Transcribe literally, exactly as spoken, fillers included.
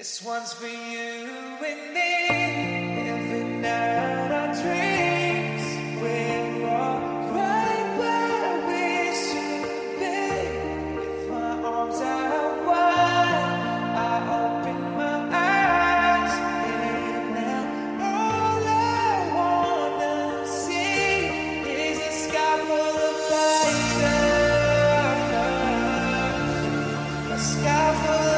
This one's for you and me. Every night our dreams, we're all right where we should be. With my arms out wide, I open my eyes, and now all I wanna see is a sky full of light, a sky full of